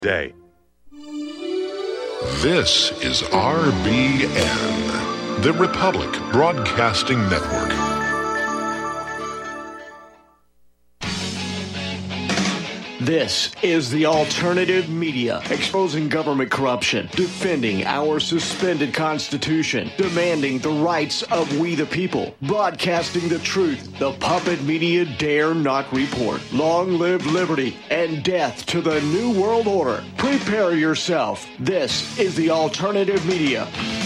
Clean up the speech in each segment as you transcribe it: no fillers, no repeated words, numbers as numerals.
day. This is RBN, the Republic Broadcasting Network. This is the alternative media, exposing government corruption, defending our suspended Constitution, demanding the rights of we the people, broadcasting the truth. The puppet media dare not report. Long live liberty and death to the New World Order. Prepare yourself. This is the alternative media.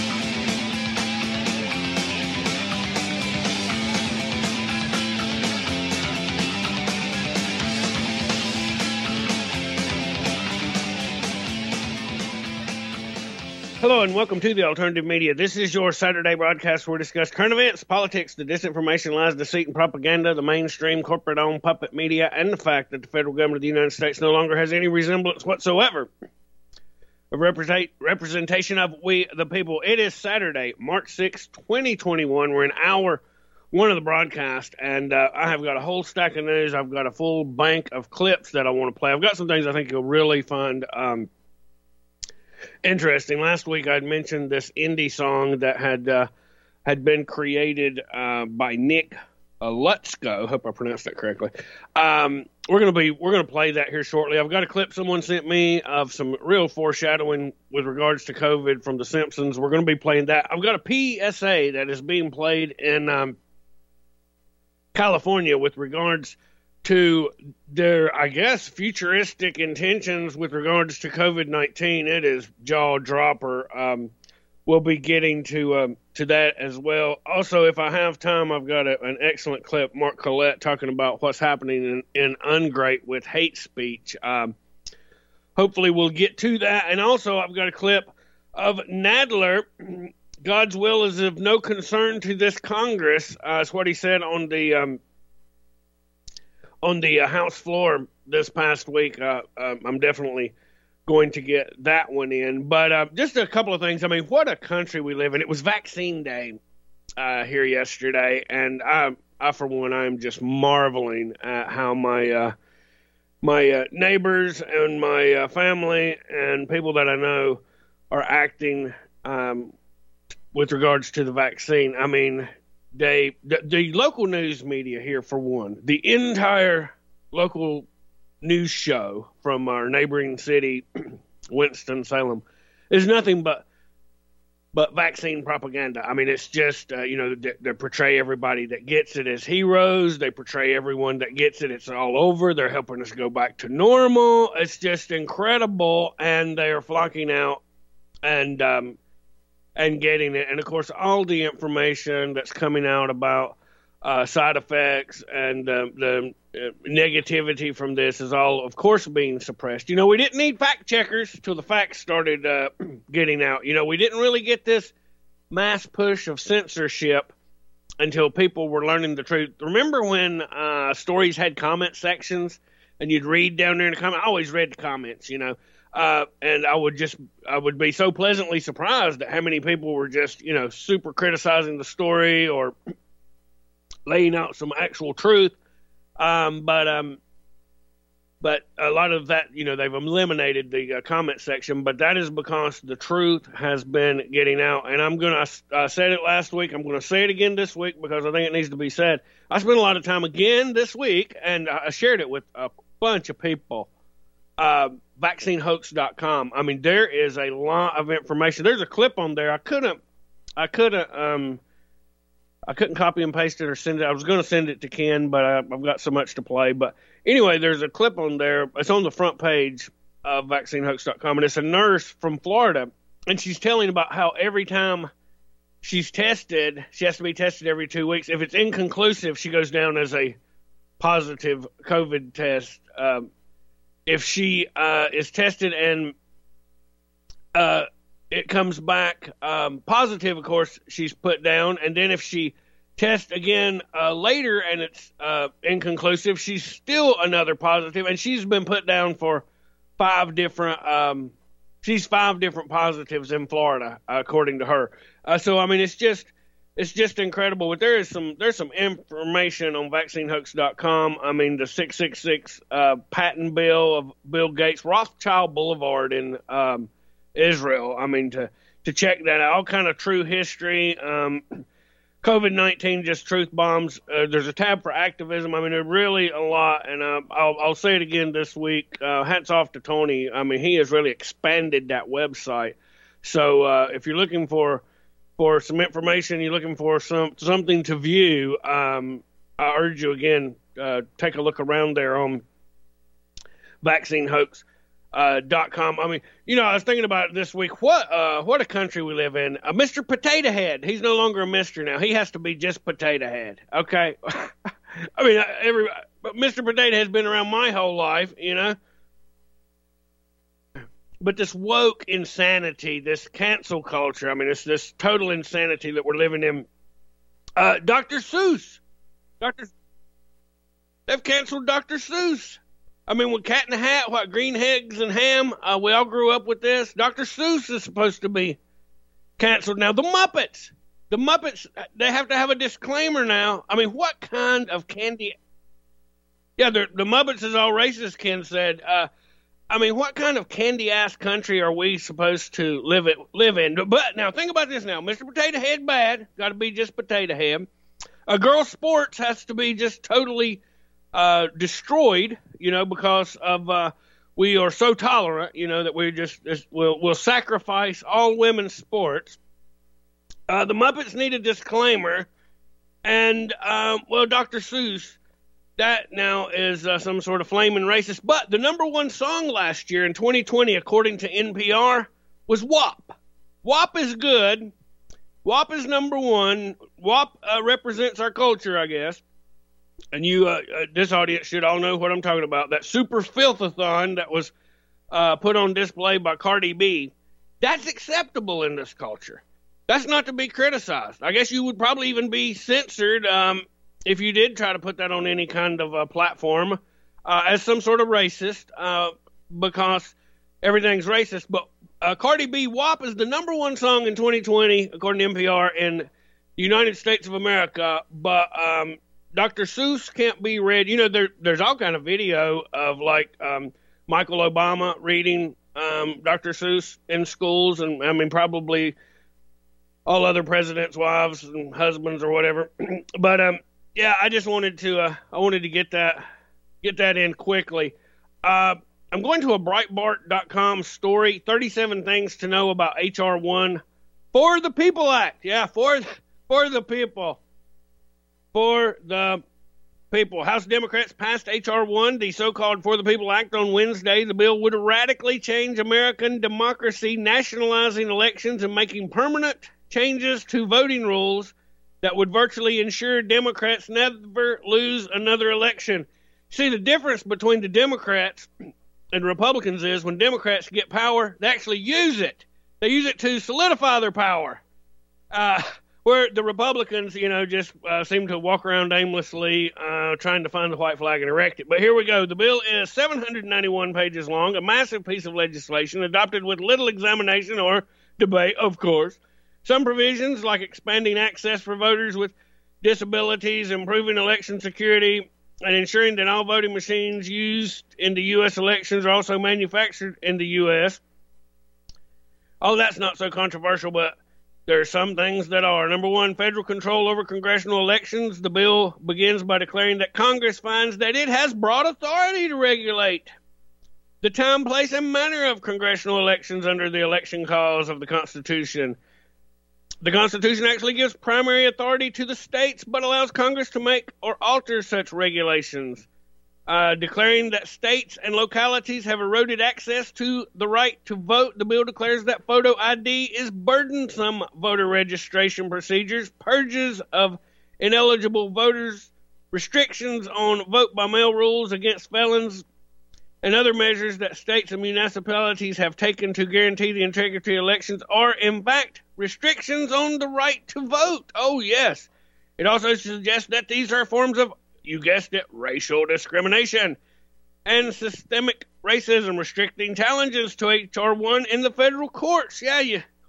Hello and welcome to the Alternative Media. This is your Saturday broadcast where we discuss current events, politics, the disinformation, lies, deceit, and propaganda, the mainstream corporate-owned puppet media, and the fact that the federal government of the United States no longer has any resemblance whatsoever of representation of we the people. It is Saturday, March 6, 2021. We're in hour one of the broadcast, and I have got a whole stack of news. I've got a full bank of clips that I want to play. I've got some things I think you'll really find interesting. Last week I'd mentioned this indie song that had been created by Nick Lutsko. Hope I pronounced that correctly. We're gonna play that here shortly. I've got a clip someone sent me of some real foreshadowing with regards to COVID from The Simpsons. We're gonna be playing that. I've got a PSA that is being played in California with regards to their, I guess, futuristic intentions with regards to COVID-19. It is jaw-dropper. We'll be getting to that as well. Also, if I have time, I've got an excellent clip, Mark Collette talking about what's happening in Ungreat with hate speech. Hopefully we'll get to that. And also, I've got a clip of Nadler. God's will is of no concern to this Congress. It's what he said on the House floor this past week. I'm definitely going to get that one in. But just a couple of things. I mean, what a country we live in. It was vaccine day here yesterday, and I for one, I'm just marveling at how my neighbors and my family and people that I know are acting with regards to the vaccine. I mean, the local news media here, for one, the entire local news show from our neighboring city, Winston-Salem, is nothing but vaccine propaganda. I mean, it's just, they portray everybody that gets it as heroes. They portray everyone that gets it. It's all over. They're helping us go back to normal. It's just incredible. And they are flocking out and getting it. And, of course, all the information that's coming out about side effects and the negativity from this is all, of course, being suppressed. You know, we didn't need fact checkers till the facts started getting out. You know, we didn't really get this mass push of censorship until people were learning the truth. Remember when stories had comment sections and you'd read down there in the comments? I always read the comments, you know. And I would be so pleasantly surprised at how many people were just, super criticizing the story or laying out some actual truth. But a lot of that, they've eliminated the comment section, but that is because the truth has been getting out. And I said it last week. I'm going to say it again this week because I think it needs to be said. I spent a lot of time again this week, and I shared it with a bunch of people. Vaccinehoax.com. I mean, there is a lot of information. There's a clip on there. I couldn't copy and paste it or send it. I was going to send it to Ken, but I've got so much to play. But anyway, there's a clip on there. It's on the front page of vaccinehoax.com, and it's a nurse from Florida, and she's telling about how every time she's tested, she has to be tested every 2 weeks. If it's inconclusive, she goes down as a positive COVID test. If she is tested and it comes back positive, of course, she's put down. And then if she tests again later and it's inconclusive, she's still another positive. And she's been put down for 5 different positives in Florida, according to her. So, I mean, it's just it's just incredible. But there's some information on vaccinehoax.com. I mean, the 666 patent bill of Bill Gates, Rothschild Boulevard in Israel. I mean, to check that out, all kind of true history. COVID-19, just truth bombs. There's a tab for activism. I mean, there's really a lot, and I'll say it again this week. Hats off to Tony. I mean, he has really expanded that website. So if you're looking for some information, you're looking for something to view, I urge you again, take a look around there on vaccinehoax.com. I mean, I was thinking about it this week. What a country we live in. Mr. Potato Head, he's no longer a Mr. now. He has to be just Potato Head. Okay. I mean, Mr. Potato Head's been around my whole life, But this woke insanity, this cancel culture, I mean, it's this total insanity that we're living in. Dr. Seuss. They've canceled Dr. Seuss. I mean, with Cat in the Hat, Green Eggs and Ham, we all grew up with this. Dr. Seuss is supposed to be canceled now. The Muppets, they have to have a disclaimer now. I mean, what kind of candy? Yeah, the Muppets is all racist, Ken said. I mean, what kind of candy-ass country are we supposed to live in? But now, think about this now. Mr. Potato Head bad, got to be just Potato Head. Girl sports has to be just totally destroyed, because of we are so tolerant, that we'll sacrifice all women's sports. The Muppets need a disclaimer, and Dr. Seuss, that now is some sort of flaming racist. But the number one song last year in 2020, according to NPR, was WAP. WAP is good. WAP is number one. WAP represents our culture, I guess. And this audience should all know what I'm talking about. That super filth-a-thon that was put on display by Cardi B, that's acceptable in this culture. That's not to be criticized. I guess you would probably even be censored if you did try to put that on any kind of platform as some sort of racist, because everything's racist. But Cardi B, WAP is the number one song in 2020, according to NPR, in the United States of America. But Dr. Seuss can't be read. There's all kind of video of Michael Obama reading Dr. Seuss in schools, and I mean probably all other presidents' wives and husbands or whatever. But I just wanted to get that in quickly. I'm going to a Breitbart.com story, 37 things to know about H.R. 1 for the People Act. Yeah, for the people. For the people. House Democrats passed H.R. 1, the so-called For the People Act, on Wednesday. The bill would radically change American democracy, nationalizing elections and making permanent changes to voting rules that would virtually ensure Democrats never lose another election. See, the difference between the Democrats and Republicans is when Democrats get power, they actually use it. They use it to solidify their power. Where the Republicans, just seem to walk around aimlessly trying to find the white flag and erect it. But here we go. The bill is 791 pages long, a massive piece of legislation adopted with little examination or debate, of course. Some provisions, like expanding access for voters with disabilities, improving election security, and ensuring that all voting machines used in the U.S. elections are also manufactured in the U.S. Oh, that's not so controversial, but there are some things that are. Number one, federal control over congressional elections. The bill begins by declaring that Congress finds that it has broad authority to regulate the time, place, and manner of congressional elections under the election clause of the Constitution. The Constitution actually gives primary authority to the states, but allows Congress to make or alter such regulations. Declaring that states and localities have eroded access to the right to vote, the bill declares that photo ID is burdensome voter registration procedures, purges of ineligible voters, restrictions on vote-by-mail rules against felons, and other measures that states and municipalities have taken to guarantee the integrity of elections are, in fact, restrictions on the right to vote. Oh, yes. It also suggests that these are forms of, you guessed it, racial discrimination and systemic racism, restricting challenges to H.R. 1 in the federal courts. Yeah,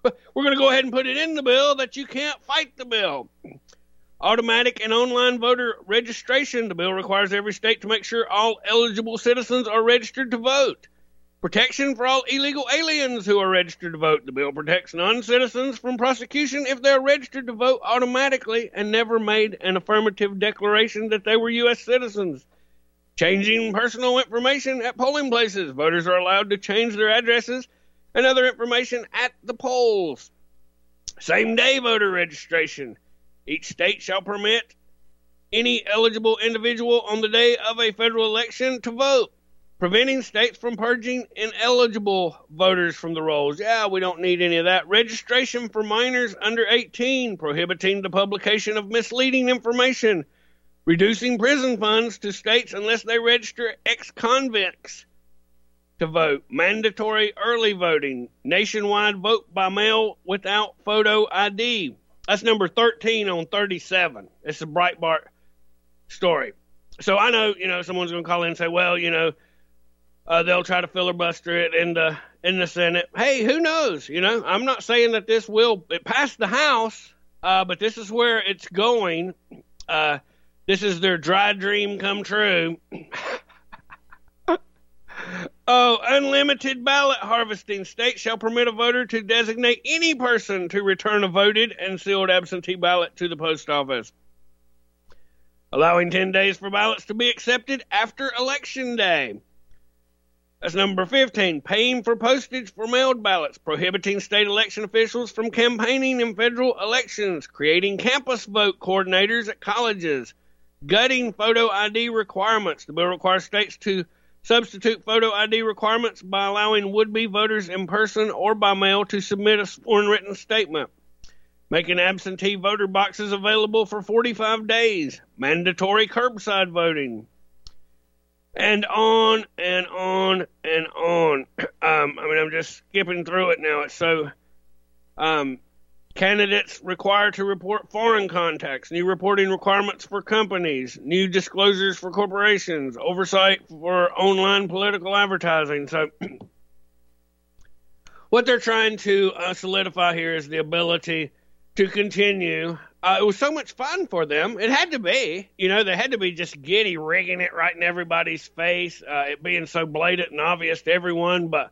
we're going to go ahead and put it in the bill that you can't fight the bill. Automatic and online voter registration. The bill requires every state to make sure all eligible citizens are registered to vote. Protection for all illegal aliens who are registered to vote. The bill protects non-citizens from prosecution if they are registered to vote automatically and never made an affirmative declaration that they were U.S. citizens. Changing personal information at polling places. Voters are allowed to change their addresses and other information at the polls. Same-day voter registration. Each state shall permit any eligible individual on the day of a federal election to vote, preventing states from purging ineligible voters from the rolls. Yeah, we don't need any of that. Registration for minors under 18, prohibiting the publication of misleading information, reducing prison funds to states unless they register ex-convicts to vote, mandatory early voting, nationwide vote by mail without photo ID. That's number 13 on 37. It's a Breitbart story. So I know, someone's going to call in and say, well, they'll try to filibuster it in the Senate. Hey, who knows? I'm not saying that it passed the House, but this is where it's going. This is their dry dream come true. Oh, unlimited ballot harvesting. States shall permit a voter to designate any person to return a voted and sealed absentee ballot to the post office, allowing 10 days for ballots to be accepted after Election Day. That's number 15. Paying for postage for mailed ballots, prohibiting state election officials from campaigning in federal elections, creating campus vote coordinators at colleges, gutting photo ID requirements. The bill requires states to substitute photo ID requirements by allowing would-be voters in person or by mail to submit a sworn written statement. Making absentee voter boxes available for 45 days. Mandatory curbside voting. And on and on and on. I'm just skipping through it now. It's so... Candidates required to report foreign contacts, new reporting requirements for companies, new disclosures for corporations, oversight for online political advertising. So what they're trying to solidify here is the ability to continue. It was so much fun for them. It had to be. They had to be just giddy rigging it right in everybody's face, it being so blatant and obvious to everyone. But,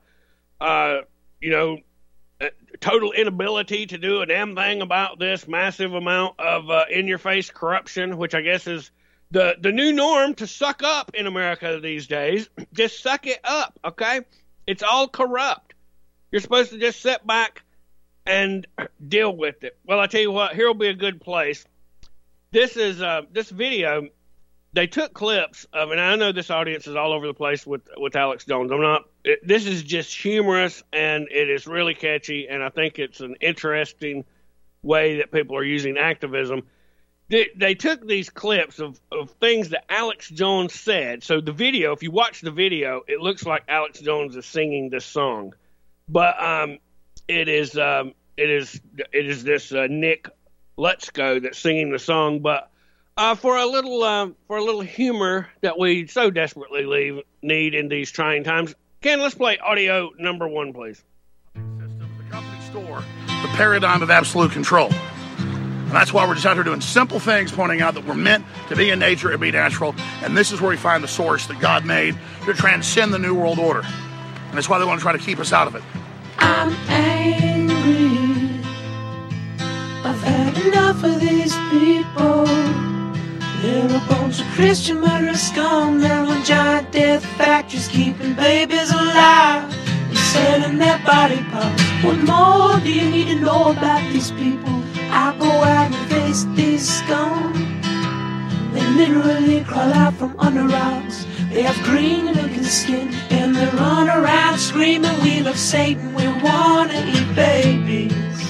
total inability to do a damn thing about this massive amount of in-your-face corruption, which I guess is the new norm to suck up in America these days. Just suck it up, okay? It's all corrupt. You're supposed to just sit back and deal with it. Well, I tell you what, here will be a good place. This is this video. They took clips of, and I know this audience is all over the place with Alex Jones. This is just humorous, and it is really catchy, and I think it's an interesting way that people are using activism. They took these clips of things that Alex Jones said. So the video, if you watch the video, it looks like Alex Jones is singing this song, but it is this Nick Lutsko that's singing the song, but. For a little humor that we so desperately need in these trying times, Ken, let's play audio number 1, please. System, the company store, the paradigm of absolute control. And that's why we're just out here doing simple things, pointing out that we're meant to be in nature and be natural. And this is where we find the source that God made to transcend the New World Order. And that's why they want to try to keep us out of it. I'm angry. I've had enough of these people. They're a bunch of Christian murderous scum. They're on giant death factories keeping babies alive and selling their body parts. What more do you need to know about these people? I go out and face these scum. They literally crawl out from under rocks. They have green looking skin and they run around screaming, we love Satan, we wanna eat babies.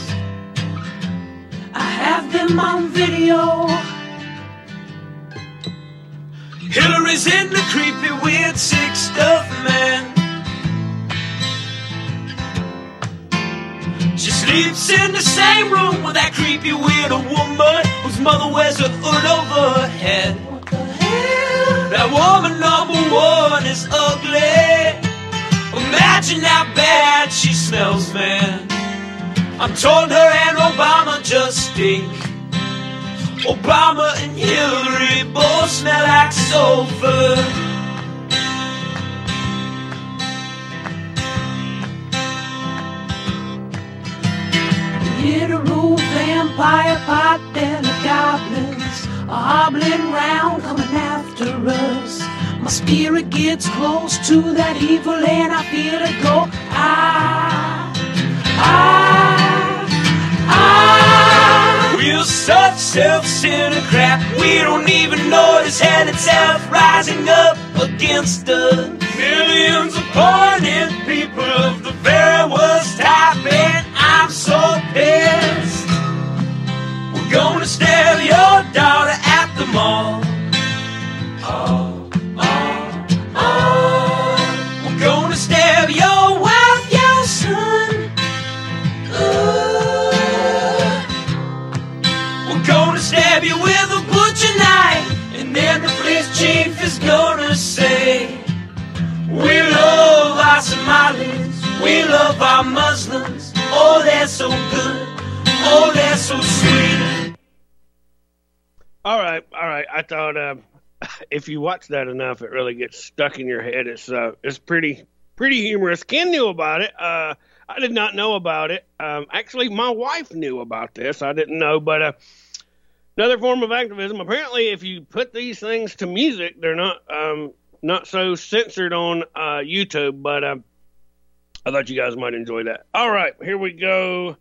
I have them on video. Hillary's in the creepy, weird, sick stuff, man. She sleeps in the same room with that creepy, weird woman whose mother wears a hood over her head. What the hell? That woman number 1 is ugly. Imagine how bad she smells, man. I'm told her and Obama just stink. Obama and Hillary both smell like sulfur. Hit a roof, vampire, pot-bellied goblins are hobbling round, coming after us. My spirit gets close to that evil and I feel it go. We're such self-centered crap, we don't even notice hell itself rising up against us. Millions of pointed people of the very worst type, and I'm so pissed. We're gonna stab your daughter at the mall. We're gonna stab your wife, your son. We're gonna stab you with a butcher knife, and then the police chief is gonna say, we love our Somalis, we love our Muslims. Oh, they're so good, oh, they're so sweet. All right. I thought if you watch that enough, it really gets stuck in your head. It's pretty humorous. Ken knew about it. I did not know about it. Actually, my wife knew about this. I didn't know, but another form of activism. Apparently, if you put these things to music, they're not so censored on YouTube. But I thought you guys might enjoy that. All right, here we go.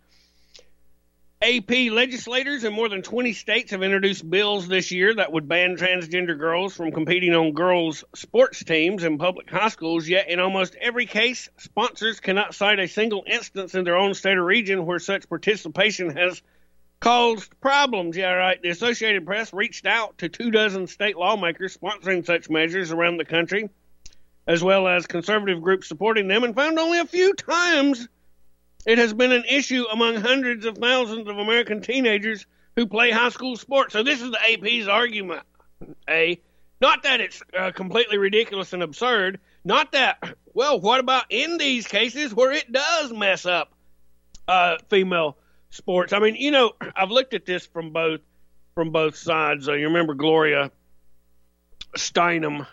AP legislators in more than 20 states have introduced bills this year that would ban transgender girls from competing on girls' sports teams in public high schools, yet in almost every case, sponsors cannot cite a single instance in their own state or region where such participation has caused problems. Yeah, right. The Associated Press reached out to 24 state lawmakers sponsoring such measures around the country, as well as conservative groups supporting them, and found only a few times it has been an issue among hundreds of thousands of American teenagers who play high school sports. So this is the AP's argument, Not that it's completely ridiculous and absurd. Not that, well, what about in these cases where it does mess up female sports? I mean, I've looked at this from both sides. You remember Gloria Steinem,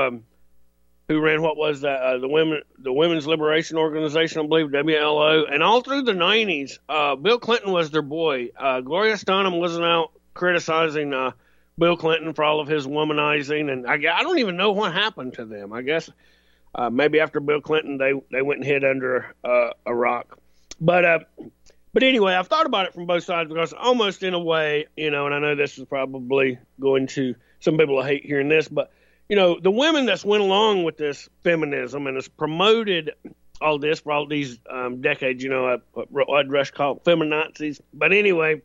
who ran what was that the Women's Liberation Organization, I believe, WLO, and all through the 90s, Bill Clinton was their boy. Gloria Steinem wasn't out criticizing Bill Clinton for all of his womanizing, and I don't even know what happened to them. I guess maybe after Bill Clinton, they went and hid under a rock. But anyway, I've thought about it from both sides because almost in a way, and I know this is probably going to some people will hate hearing this, but the women that's went along with this feminism and has promoted all this for all these decades, I'd rush call it feminazis. But anyway,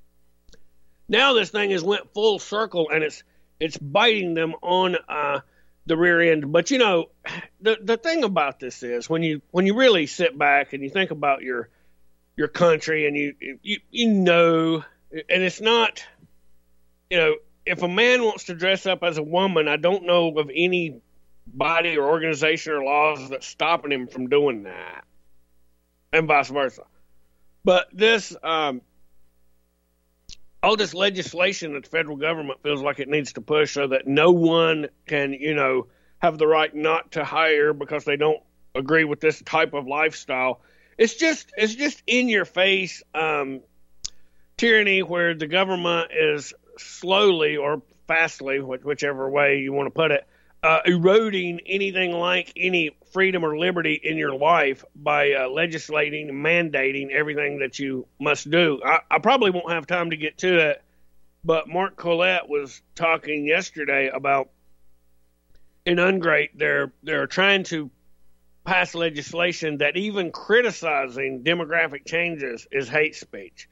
now this thing has went full circle and it's biting them on the rear end. But the thing about this is when you really sit back and you think about your country and you and it's not, if a man wants to dress up as a woman, I don't know of any body or organization or laws that's stopping him from doing that, and vice versa. But this, all this legislation that the federal government feels like it needs to push so that no one can, have the right not to hire because they don't agree with this type of lifestyle. It's just in your face tyranny where the government is slowly or fastly, whichever way you want to put it, eroding anything like any freedom or liberty in your life by legislating and mandating everything that you must do. I probably won't have time to get to it, but Mark Collette was talking yesterday about in Ungreat, they're trying to pass legislation that even criticizing demographic changes is hate speech.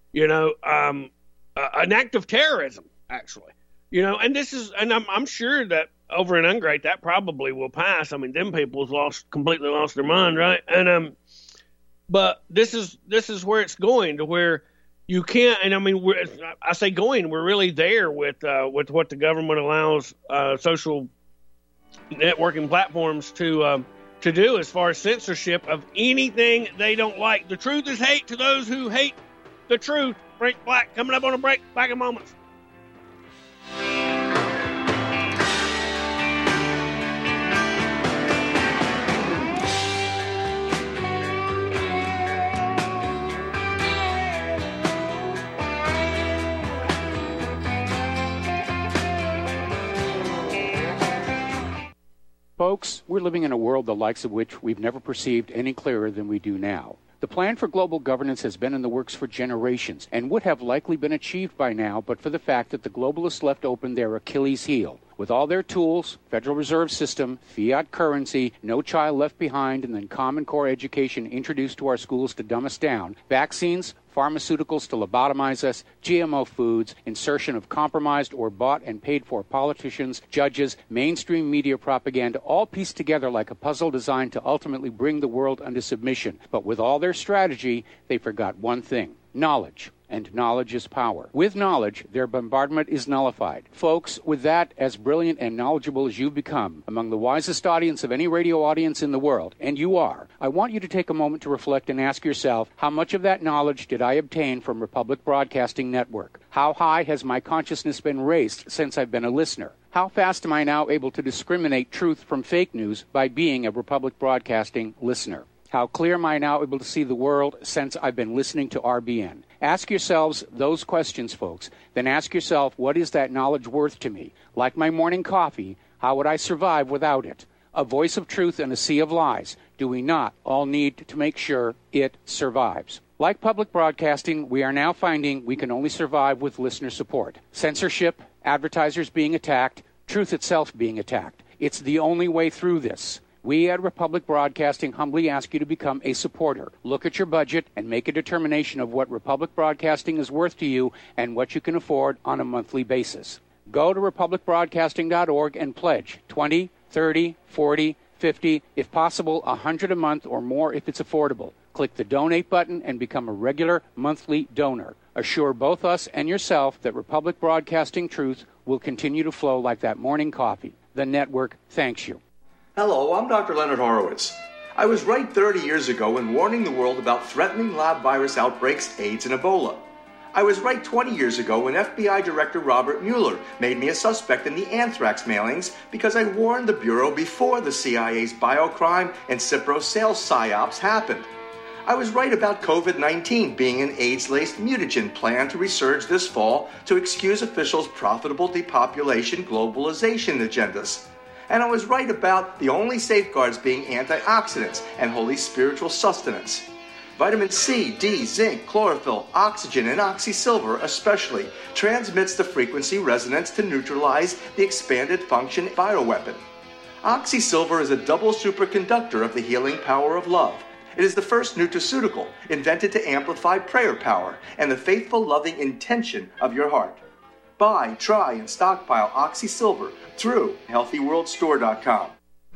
An act of terrorism, actually, and this is, and I'm sure that over in Ungreat that probably will pass. I mean, them people's completely lost their mind, right? And but this is where it's going to where you can't. And I mean, I say going, we're really there with what the government allows social networking platforms to to do as far as censorship of anything they don't like. The truth is hate to those who hate the truth. Frank Black coming up on a break. Back in moments. Folks, we're living in a world the likes of which we've never perceived any clearer than we do now. The plan for global governance has been in the works for generations and would have likely been achieved by now but for the fact that the globalists left open their Achilles heel. With all their tools, Federal Reserve System, fiat currency, no child left behind, and then Common Core education introduced to our schools to dumb us down, vaccines, pharmaceuticals to lobotomize us, GMO foods, insertion of compromised or bought and paid for politicians, judges, mainstream media propaganda, all pieced together like a puzzle designed to ultimately bring the world under submission. But with all their strategy, they forgot one thing: knowledge. And knowledge is power. With knowledge, their bombardment is nullified. Folks, with that, as brilliant and knowledgeable as you've become, among the wisest audience of any radio audience in the world, and you are, I want you to take a moment to reflect and ask yourself, how much of that knowledge did I obtain from Republic Broadcasting Network? How high has my consciousness been raised since I've been a listener? How fast am I now able to discriminate truth from fake news by being a Republic Broadcasting listener? How clear am I now able to see the world since I've been listening to RBN? Ask yourselves those questions, folks. Then ask yourself, what is that knowledge worth to me? Like my morning coffee, how would I survive without it? A voice of truth in a sea of lies. Do we not all need to make sure it survives? Like public broadcasting, we are now finding we can only survive with listener support. Censorship, advertisers being attacked, truth itself being attacked. It's the only way through this. We at Republic Broadcasting humbly ask you to become a supporter. Look at your budget and make a determination of what Republic Broadcasting is worth to you and what you can afford on a monthly basis. Go to republicbroadcasting.org and pledge $20, $30, $40, $50, if possible, $100 a month or more if it's affordable. Click the donate button and become a regular monthly donor. Assure both us and yourself that Republic Broadcasting truth will continue to flow like that morning coffee. The network thanks you. Hello, I'm Dr. Leonard Horowitz. I was right 30 years ago in warning the world about threatening lab virus outbreaks, AIDS, and Ebola. I was right 20 years ago when FBI Director Robert Mueller made me a suspect in the anthrax mailings because I warned the Bureau before the CIA's biocrime and Cipro sales psyops happened. I was right about COVID-19 being an AIDS-laced mutagen planned to resurge this fall to excuse officials' profitable depopulation globalization agendas. And I was right about the only safeguards being antioxidants and holy spiritual sustenance. Vitamin C, D, zinc, chlorophyll, oxygen, and oxysilver especially transmits the frequency resonance to neutralize the expanded function bioweapon. Oxysilver is a double superconductor of the healing power of love. It is the first nutraceutical invented to amplify prayer power and the faithful, loving intention of your heart. Buy, try, and stockpile Oxysilver through HealthyWorldStore.com.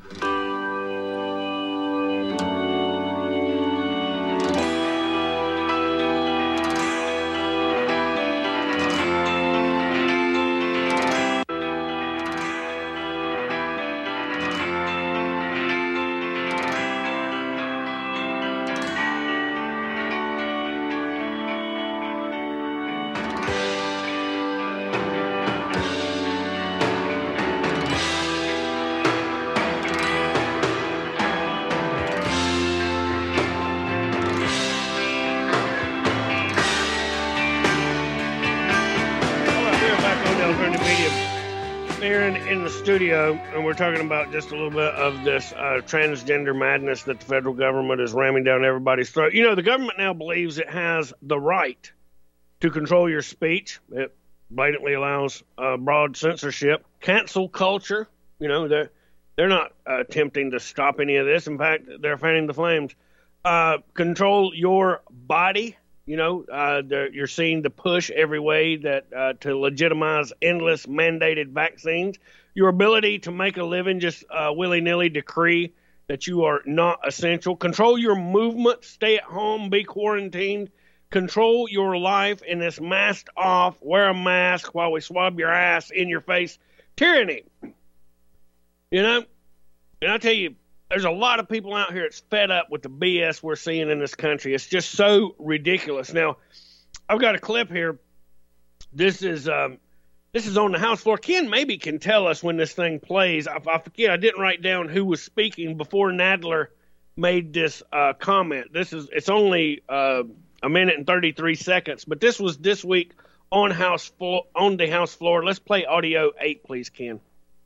Studio, and we're talking about just a little bit of this transgender madness that the federal government is ramming down everybody's throat. You know, the government now believes it has the right to control your speech. It blatantly allows broad censorship, cancel culture. You know, they're not attempting to stop any of this. In fact, they're fanning the flames. Control your body. You know, you're seeing the push every way that to legitimize endless mandated vaccines. Your ability to make a living, just willy-nilly decree that you are not essential. Control your movement, stay at home, be quarantined. Control your life in this masked off, wear a mask while we swab your ass in your face tyranny. You know, and I tell you, there's a lot of people out here that's fed up with the BS we're seeing in this country. It's just so ridiculous. Now, I've got a clip here. This is on the House floor. Ken maybe can tell us when this thing plays. I forget. I didn't write down who was speaking before Nadler made this comment. It's only a minute and 33 seconds, but this was this week on the House floor. Let's play audio 8, please, Ken.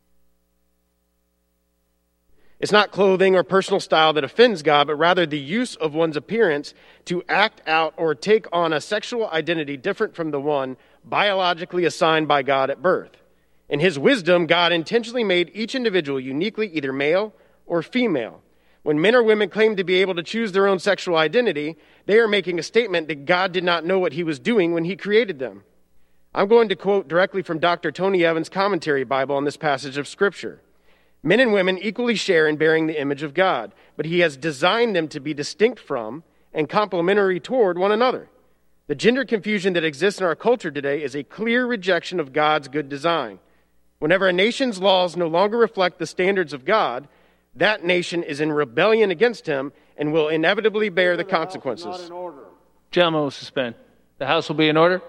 It's not clothing or personal style that offends God, but rather the use of one's appearance to act out or take on a sexual identity different from the one biologically assigned by God at birth. In his wisdom, God intentionally made each individual uniquely either male or female. When men or women claim to be able to choose their own sexual identity, they are making a statement that God did not know what he was doing when he created them. I'm going to quote directly from Dr. Tony Evans' commentary Bible on this passage of Scripture. Men and women equally share in bearing the image of God, but he has designed them to be distinct from and complementary toward one another. The gender confusion that exists in our culture today is a clear rejection of God's good design. Whenever a nation's laws no longer reflect the standards of God, that nation is in rebellion against him and will inevitably bear the consequences. Gentlemen will suspend. The House will be in order.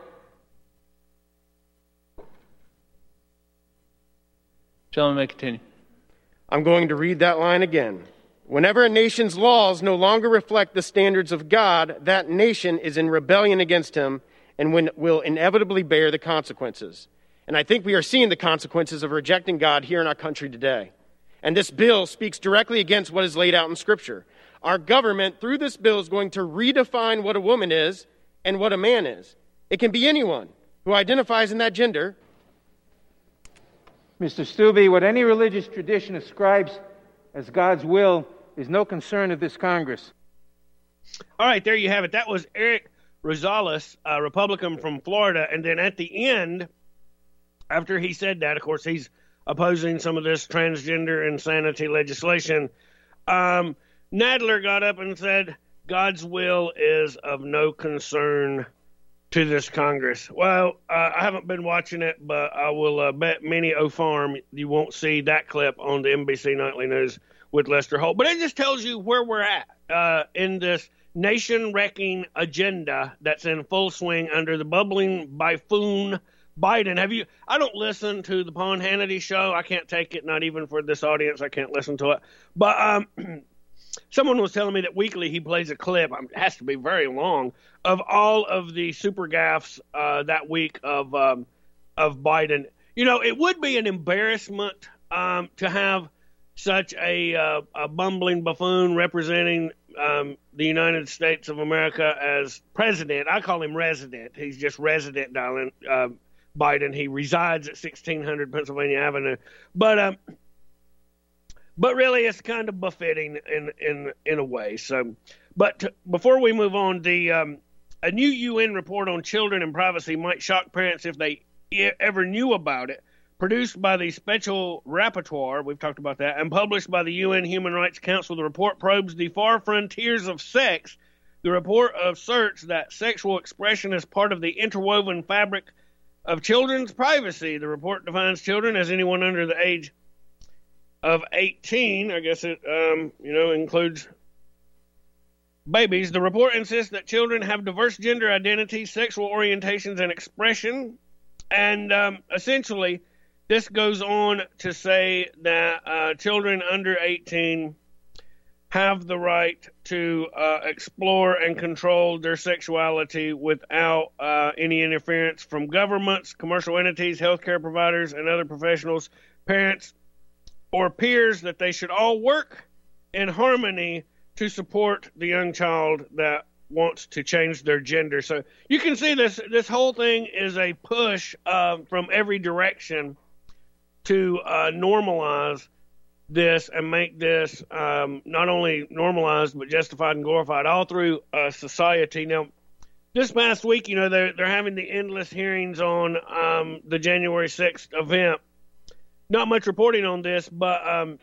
Gentlemen may continue. I'm going to read that line again. Whenever a nation's laws no longer reflect the standards of God, that nation is in rebellion against him and will inevitably bear the consequences. And I think we are seeing the consequences of rejecting God here in our country today. And this bill speaks directly against what is laid out in Scripture. Our government, through this bill, is going to redefine what a woman is and what a man is. It can be anyone who identifies in that gender. Mr. Stubbe, what any religious tradition ascribes as God's will is no concern of this Congress. All right, there you have it. That was Eric Rosales, a Republican from Florida. And then at the end, after he said that, of course, he's opposing some of this transgender insanity legislation. Nadler got up and said, God's will is of no concern to this Congress. Well, I haven't been watching it, but I will bet many a farm you won't see that clip on the NBC Nightly News with Lester Holt. But it just tells you where we're at in this nation-wrecking agenda that's in full swing under the bubbling buffoon Biden. I don't listen to the Paul Hannity show. I can't take it, not even for this audience. I can't listen to it. But someone was telling me that weekly he plays a clip, it has to be very long, of all of the super gaffes that week of Biden. You know, it would be an embarrassment to have such a bumbling buffoon representing the United States of America as president. I call him resident. He's just resident, darling. Biden. He resides at 1600 Pennsylvania Avenue. But really, it's kind of befitting in a way. So, before we move on, a new UN report on children and privacy might shock parents if they ever knew about it. Produced by the Special Rapporteur, we've talked about that, and published by the UN Human Rights Council, the report probes the far frontiers of sex. The report asserts that sexual expression is part of the interwoven fabric of children's privacy. The report defines children as anyone under the age of 18. I guess it, includes babies. The report insists that children have diverse gender identities, sexual orientations, and expression. And essentially, this goes on to say that children under 18 have the right to explore and control their sexuality without any interference from governments, commercial entities, healthcare providers, and other professionals, parents, or peers, that they should all work in harmony to support the young child that wants to change their gender. So you can see this whole thing is a push from every direction to normalize this and make this not only normalized but justified and glorified all through society. Now, this past week, they're having the endless hearings on the January 6th event. Not much reporting on this, but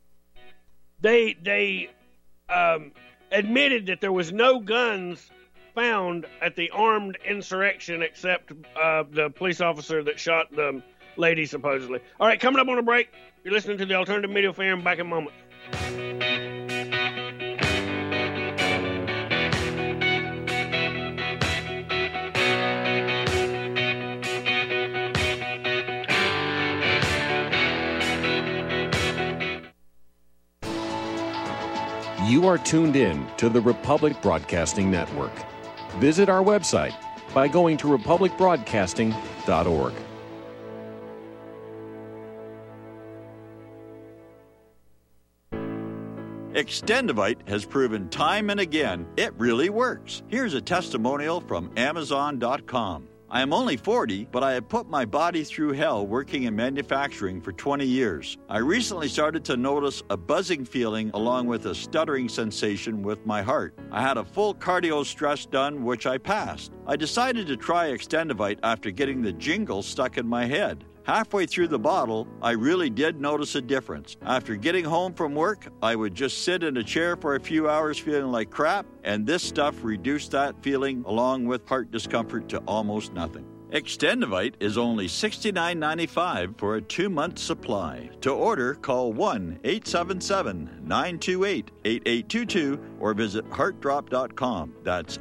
they admitted that there was no guns found at the armed insurrection except the police officer that shot the lady, supposedly. All right, coming up on a break, you're listening to the Alternative Media Forum. Back in a moment. You are tuned in to the Republic Broadcasting Network. Visit our website by going to republicbroadcasting.org. Extendivite has proven time and again it really works. Here's a testimonial from Amazon.com. I am only 40, but I have put my body through hell working in manufacturing for 20 years. I recently started to notice a buzzing feeling along with a stuttering sensation with my heart. I had a full cardio stress done, which I passed. I decided to try Extendivite after getting the jingle stuck in my head. Halfway through the bottle, I really did notice a difference. After getting home from work, I would just sit in a chair for a few hours feeling like crap, and this stuff reduced that feeling along with heart discomfort to almost nothing. Extendivite is only $69.95 for a 2-month supply. To order, call 1-877-928-8822 or visit heartdrop.com. That's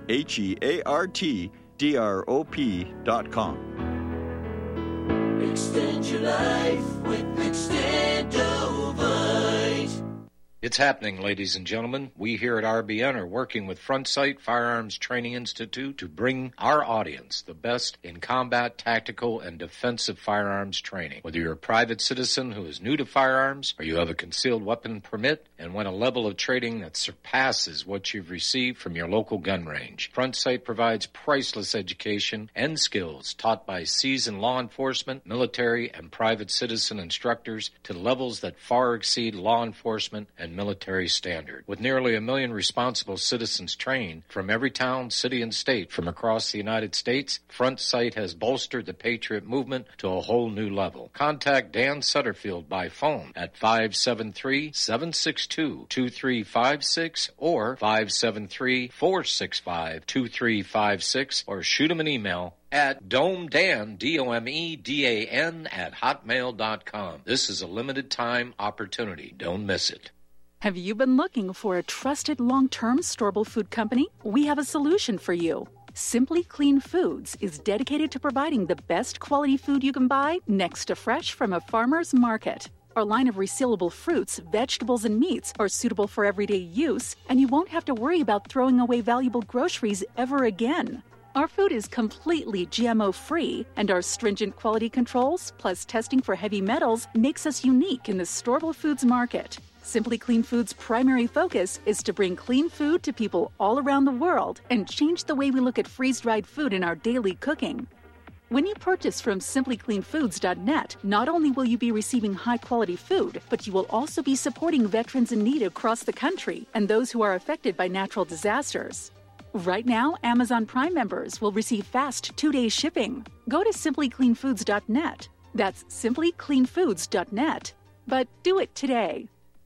HEARTDROP.com. Extend your life with Extendovite. It's happening, ladies and gentlemen. We here at RBN are working with Front Sight Firearms Training Institute to bring our audience the best in combat, tactical, and defensive firearms training. Whether you're a private citizen who is new to firearms or you have a concealed weapon permit and want a level of training that surpasses what you've received from your local gun range, Front Sight provides priceless education and skills taught by seasoned law enforcement, military, and private citizen instructors to levels that far exceed law enforcement and military standard. With nearly 1 million responsible citizens trained from every town, city, and state from across the United States, Front Sight has bolstered the Patriot movement to a whole new level. Contact Dan Sutterfield by phone at 573-762-2356 or 573-465-2356 or shoot him an email at domedan, DOMEDAN, at hotmail.com. This is a limited time opportunity. Don't miss it. Have you been looking for a trusted long-term storable food company? We have a solution for you. Simply Clean Foods is dedicated to providing the best quality food you can buy next to fresh from a farmer's market. Our line of resealable fruits, vegetables, and meats are suitable for everyday use, and you won't have to worry about throwing away valuable groceries ever again. Our food is completely GMO-free, and our stringent quality controls, plus testing for heavy metals, makes us unique in the storable foods market. Simply Clean Foods' primary focus is to bring clean food to people all around the world and change the way we look at freeze-dried food in our daily cooking. When you purchase from simplycleanfoods.net, not only will you be receiving high-quality food, but you will also be supporting veterans in need across the country and those who are affected by natural disasters. Right now, Amazon Prime members will receive fast 2-day shipping. Go to simplycleanfoods.net. That's simplycleanfoods.net. But do it today.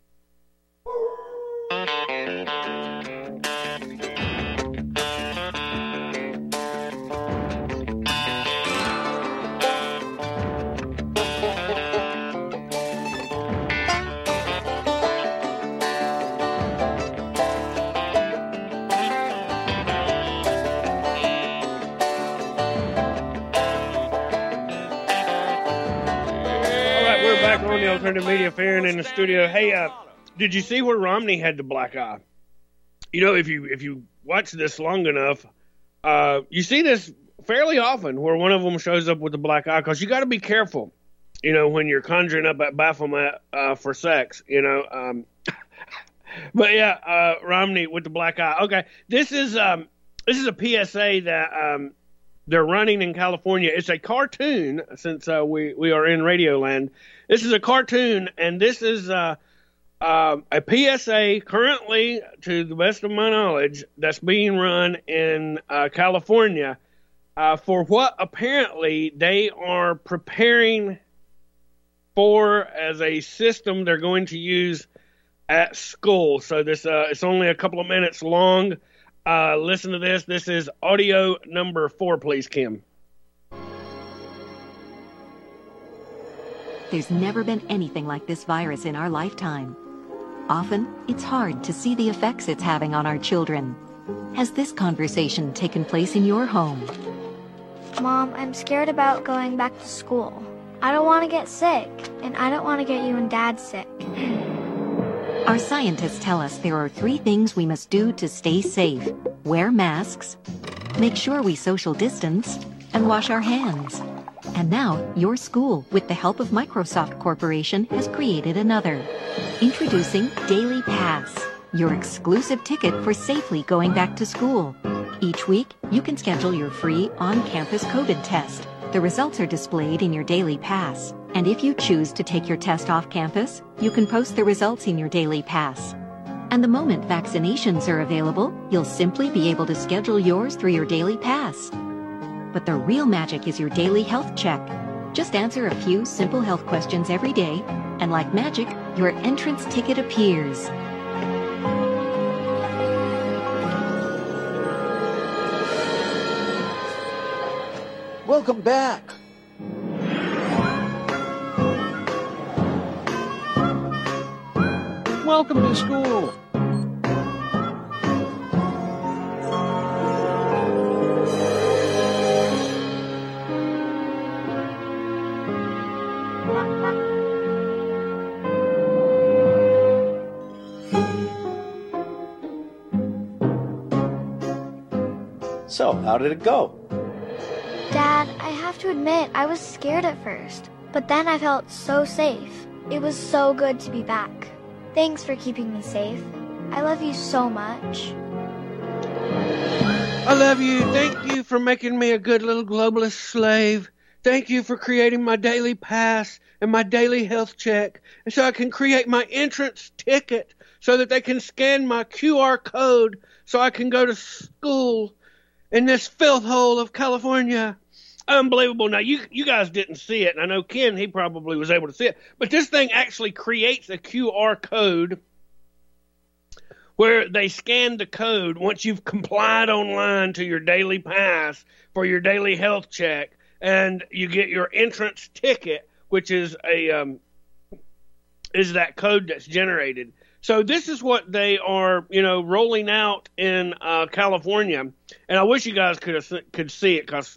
On the Alternative Media Fair in the studio. Hey, did you see where Romney had the black eye? You know, if you watch this long enough, you see this fairly often where one of them shows up with the black eye, because you got to be careful, you know, when you're conjuring up that Baphomet for sex, you know. But yeah, Romney with the black eye. Okay, this is a PSA that they're running in California. It's a cartoon, since we are in Radio Land. This is a cartoon, and this is a PSA currently, to the best of my knowledge, that's being run in California for what apparently they are preparing for as a system they're going to use at school. So this it's only a couple of minutes long. Listen to this. This is audio number 4, please, Kim. There's never been anything like this virus in our lifetime. Often, it's hard to see the effects it's having on our children. Has this conversation taken place in your home? Mom, I'm scared about going back to school. I don't want to get sick, and I don't want to get you and Dad sick. Our scientists tell us there are 3 things we must do to stay safe. Wear masks, make sure we social distance, and wash our hands. And now, your school, with the help of Microsoft Corporation, has created another. Introducing Daily Pass, your exclusive ticket for safely going back to school. Each week, you can schedule your free on-campus COVID test. The results are displayed in your Daily Pass. And if you choose to take your test off campus, you can post the results in your Daily Pass. And the moment vaccinations are available, you'll simply be able to schedule yours through your Daily Pass. But the real magic is your daily health check. Just answer a few simple health questions every day, and like magic, your entrance ticket appears. Welcome back. Welcome to school. So, how did it go? Dad, I have to admit, I was scared at first, but then I felt so safe. It was so good to be back. Thanks for keeping me safe. I love you so much. I love you. Thank you for making me a good little globalist slave. Thank you for creating my daily pass and my daily health check, and so I can create my entrance ticket so that they can scan my QR code so I can go to school in this filth hole of California. Unbelievable. Now, you guys didn't see it, and I know Ken, he probably was able to see it, but this thing actually creates a QR code where they scan the code once you've complied online to your daily pass for your daily health check, and you get your entrance ticket, which is that code that's generated. So this is what they are, rolling out in California, and I wish you guys could see it because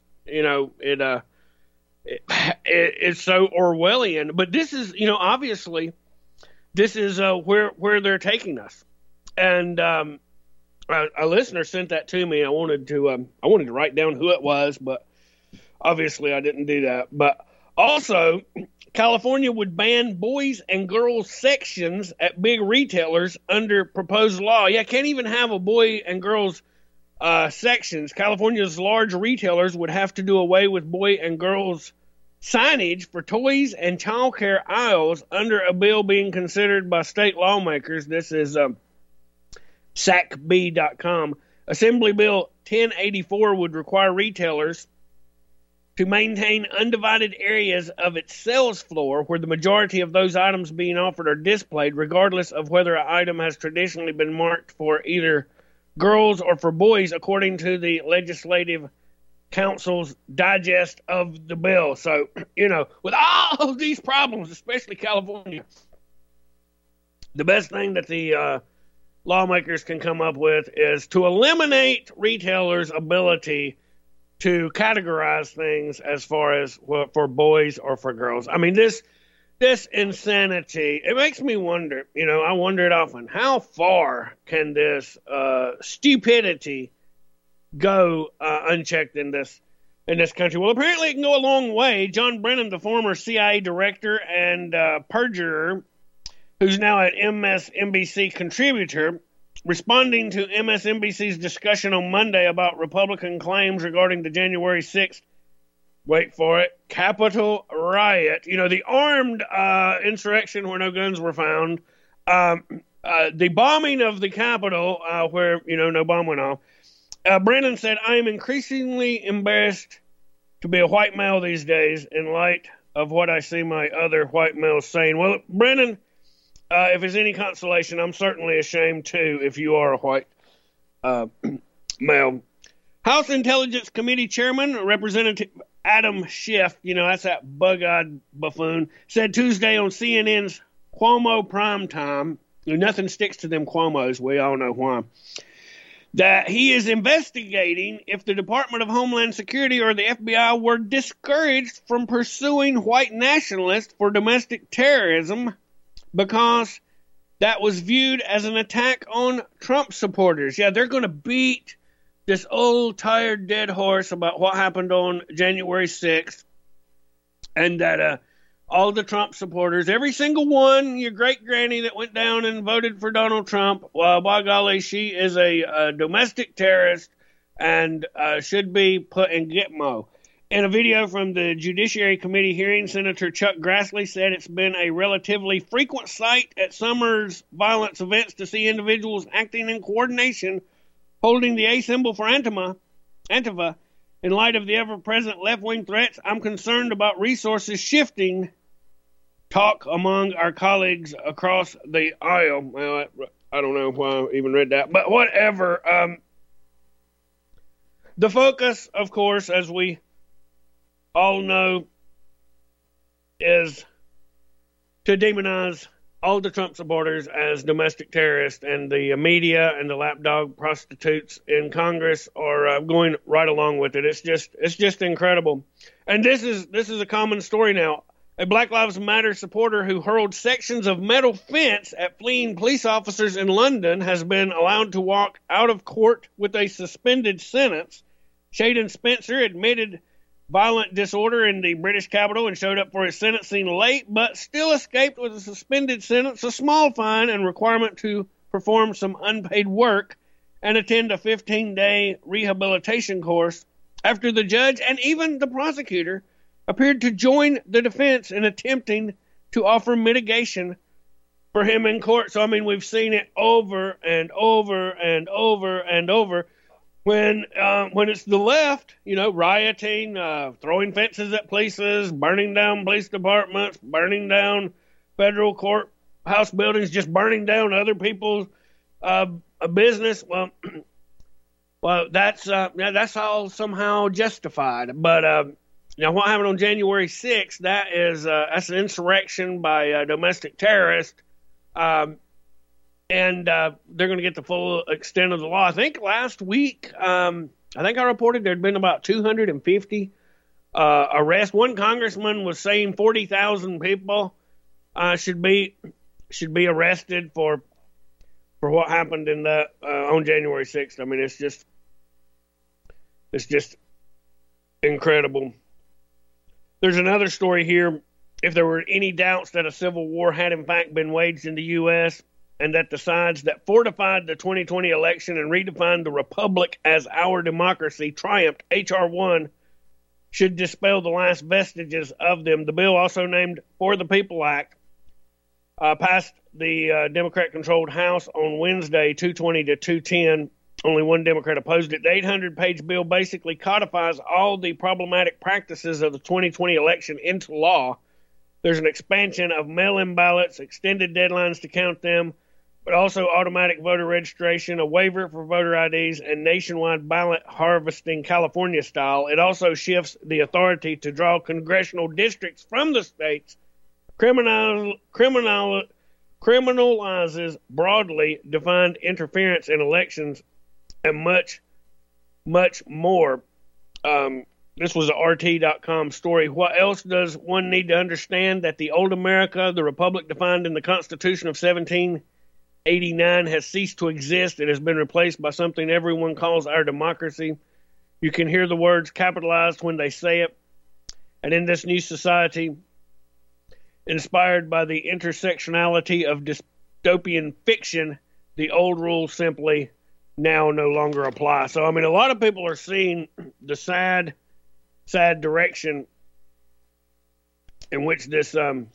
it's so Orwellian. But this is, obviously, this is where they're taking us. And a listener sent that to me. I wanted to write down who it was, but obviously I didn't do that. But also, California would ban boys and girls sections at big retailers under proposed law. Yeah, can't even have a boy and girls sections. California's large retailers would have to do away with boy and girls signage for toys and childcare aisles under a bill being considered by state lawmakers. This is SACB.com. Assembly Bill 1084 would require retailers to maintain undivided areas of its sales floor where the majority of those items being offered are displayed, regardless of whether an item has traditionally been marked for either girls or for boys, according to the Legislative Council's digest of the bill. So, with all of these problems, especially California, the best thing that the lawmakers can come up with is to eliminate retailers' ability to categorize things as far as for boys or for girls. I mean, this insanity, it makes me wonder, I wonder it often, how far can this stupidity go unchecked in this country? Well, apparently it can go a long way. John Brennan, the former CIA director and perjurer, who's now an MSNBC contributor, responding to MSNBC's discussion on Monday about Republican claims regarding the January 6th, wait for it, Capitol riot, the armed insurrection where no guns were found, the bombing of the Capitol where, no bomb went off. Brennan said, I am increasingly embarrassed to be a white male these days in light of what I see my other white males saying. Well, Brennan, if it's any consolation, I'm certainly ashamed, too, if you are a white male. House Intelligence Committee Chairman, Representative Adam Schiff, that's that bug-eyed buffoon, said Tuesday on CNN's Cuomo Primetime Nothing sticks to them Cuomos. We all know why. That he is investigating if the Department of Homeland Security or the FBI were discouraged from pursuing white nationalists for domestic terrorism because that was viewed as an attack on Trump supporters. Yeah, they're going to beat this old, tired, dead horse about what happened on January 6th, and that all the Trump supporters, every single one, your great-granny that went down and voted for Donald Trump, well, by golly, she is a domestic terrorist and should be put in Gitmo. In a video from the Judiciary Committee hearing, Senator Chuck Grassley said it's been a relatively frequent sight at summer's violence events to see individuals acting in coordination, holding the A symbol for Antifa. In light of the ever-present left-wing threats, I'm concerned about resources shifting. Talk among our colleagues across the aisle. Well, I don't know why I even read that, but whatever. The focus, of course, as we all know, is to demonize all the Trump supporters as domestic terrorists, and the media and the lapdog prostitutes in Congress are going right along with it. It's just incredible. And this is a common story now. A Black Lives Matter supporter who hurled sections of metal fence at fleeing police officers in London has been allowed to walk out of court with a suspended sentence. Shaden Spencer admitted violent disorder in the British capital and showed up for his sentencing late, but still escaped with a suspended sentence, a small fine, and requirement to perform some unpaid work and attend a 15-day rehabilitation course after the judge and even the prosecutor appeared to join the defense in attempting to offer mitigation for him in court. So, I mean, we've seen it over and over and over and over. When it's the left, rioting, throwing fences at places, burning down police departments, burning down federal courthouse buildings, just burning down other people's business. Well, that's all somehow justified. But now, what happened on January 6th? That's an insurrection by domestic terrorists. And they're going to get the full extent of the law. I think last week, I reported there had been about 250 arrests. One congressman was saying 40,000 people should be arrested for what happened in that on January 6th. I mean, it's just incredible. There's another story here. If there were any doubts that a civil war had in fact been waged in the U.S., and that the sides that fortified the 2020 election and redefined the republic as our democracy triumphed, H.R. 1 should dispel the last vestiges of them. The bill, also named For the People Act, passed the Democrat-controlled House on Wednesday, 220 to 210. Only one Democrat opposed it. The 800-page bill basically codifies all the problematic practices of the 2020 election into law. There's an expansion of mail-in ballots, extended deadlines to count them, but also automatic voter registration, a waiver for voter IDs, and nationwide ballot harvesting California style. It also shifts the authority to draw congressional districts from the states, criminalizes broadly defined interference in elections, and much, much more. This was a RT.com story. What else does one need to understand? That the old America, the republic defined in the Constitution of 1789, has ceased to exist. It has been replaced by something everyone calls our democracy. You can hear the words capitalized when they say it. And in this new society, inspired by the intersectionality of dystopian fiction, the old rules simply now no longer apply. So, I mean, a lot of people are seeing the sad direction in which this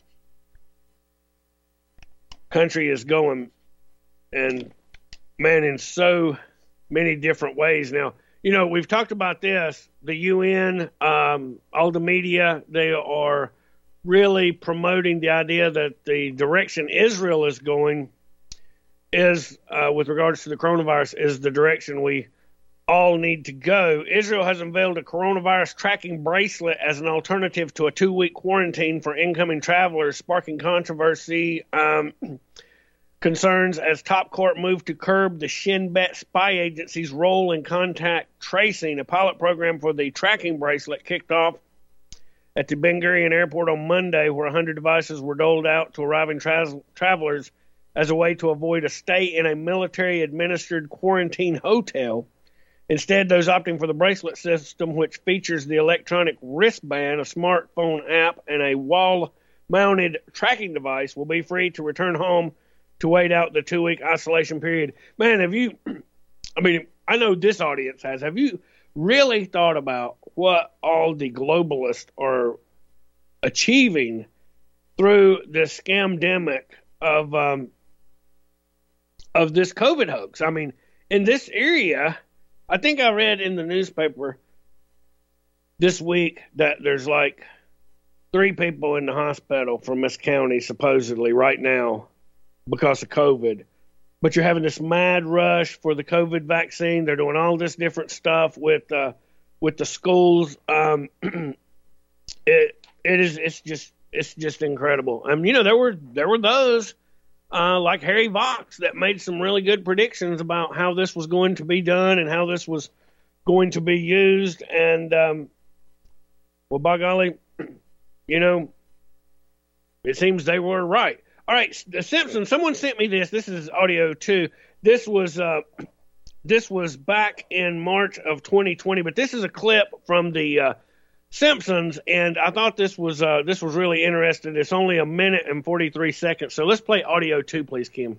country is going, and man, in so many different ways. Now, we've talked about this, the UN, all the media, they are really promoting the idea that the direction Israel is going is, with regards to the coronavirus, is the direction we all need to go. Israel has unveiled a coronavirus tracking bracelet as an alternative to a 2-week quarantine for incoming travelers, sparking controversy. concerns as top court moved to curb the Shin Bet spy agency's role in contact tracing. A pilot program for the tracking bracelet kicked off at the Ben Gurion Airport on Monday, where 100 devices were doled out to arriving travelers as a way to avoid a stay in a military-administered quarantine hotel. Instead, those opting for the bracelet system, which features the electronic wristband, a smartphone app, and a wall-mounted tracking device, will be free to return home to wait out the 2-week isolation period. Man, I know this audience has. Have you really thought about what all the globalists are achieving through this scamdemic of this COVID hoax? I mean, in this area, I think I read in the newspaper this week that there's like 3 people in the hospital from this county supposedly right now because of COVID. But you're having this mad rush for the COVID vaccine. They're doing all this different stuff with the schools. It's just incredible. There were those like Harry Vox that made some really good predictions about how this was going to be done and how this was going to be used. And well, by golly, it seems they were right. All right, The Simpsons. Someone sent me this. This is audio too. This was back in March of 2020, but this is a clip from the Simpsons, and I thought this was really interesting. It's only 1 minute and 43 seconds. So let's play audio 2, please, Kim.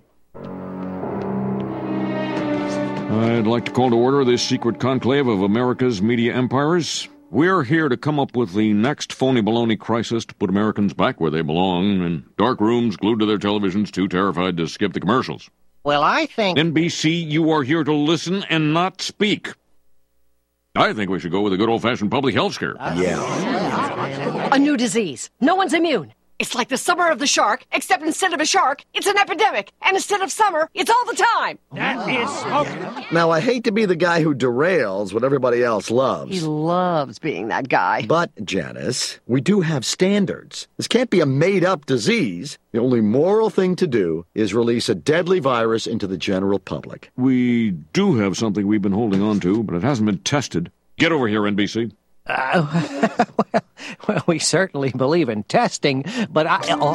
I'd like to call to order this secret conclave of America's media empires. We're here to come up with the next phony baloney crisis to put Americans back where they belong, in dark rooms glued to their televisions, too terrified to skip the commercials. Well, I think... NBC, you are here to listen and not speak. I think we should go with a good old-fashioned public health scare. A new disease. No one's immune. It's like the summer of the shark, except instead of a shark, it's an epidemic. And instead of summer, it's all the time. That is smoking. Now, I hate to be the guy who derails what everybody else loves. He loves being that guy. But, Janice, we do have standards. This can't be a made-up disease. The only moral thing to do is release a deadly virus into the general public. We do have something we've been holding on to, but it hasn't been tested. Get over here, NBC. Well, we certainly believe in testing, but